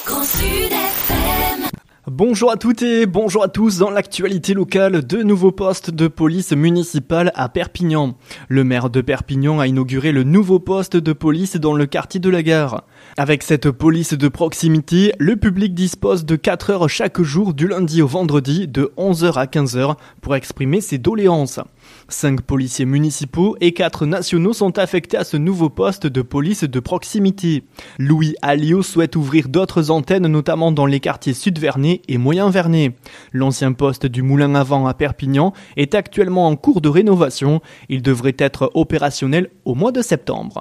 Grand Sud FM. Bonjour à toutes et bonjour à tous. Dans l'actualité locale, deux nouveaux postes de police municipale à Perpignan. Le maire de Perpignan a inauguré le nouveau poste de police dans le quartier de la Gare. Avec cette police de proximité, le public dispose de 4 heures chaque jour du lundi au vendredi de 11h à 15h pour exprimer ses doléances. 5 policiers municipaux et 4 nationaux sont affectés à ce nouveau poste de police de proximité. Louis Alliot souhaite ouvrir d'autres antennes, notamment dans les quartiers Sud-Vernay et Moyen-Vernay. L'ancien poste du Moulin à Vent à Perpignan est actuellement en cours de rénovation. Il devrait être opérationnel au mois de septembre.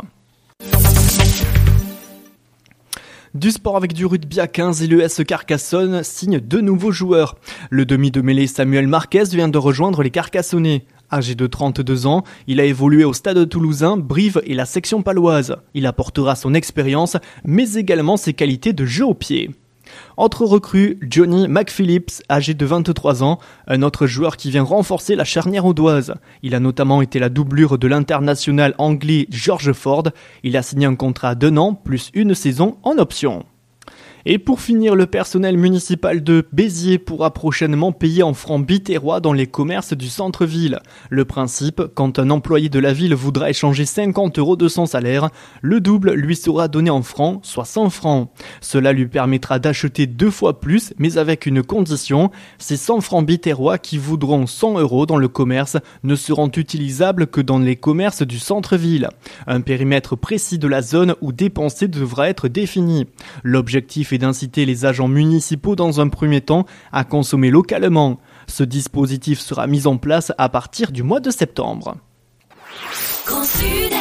Du sport avec du rugby à 15 et l'ES Carcassonne signe 2 nouveaux joueurs. Le demi de mêlée Samuel Marquez vient de rejoindre les Carcassonnais. Âgé de 32 ans, il a évolué au Stade Toulousain, Brive et la section paloise. Il apportera son expérience, mais également ses qualités de jeu au pied. Autre recrue, Johnny McPhillips, âgé de 23 ans, un autre joueur qui vient renforcer la charnière audoise. Il a notamment été la doublure de l'international anglais George Ford. Il a signé un contrat d'1 an plus 1 saison en option. Et pour finir, le personnel municipal de Béziers pourra prochainement payer en francs biterrois dans les commerces du centre-ville. Le principe, quand un employé de la ville voudra échanger 50 € de son salaire, le double lui sera donné en francs, soit 100 francs. Cela lui permettra d'acheter 2 fois plus, mais avec une condition, ces 100 francs biterrois qui voudront 100 € dans le commerce ne seront utilisables que dans les commerces du centre-ville. Un périmètre précis de la zone où dépenser devra être défini. L'objectif est d'inciter les agents municipaux dans un premier temps à consommer localement. Ce dispositif sera mis en place à partir du mois de septembre. Grand Sud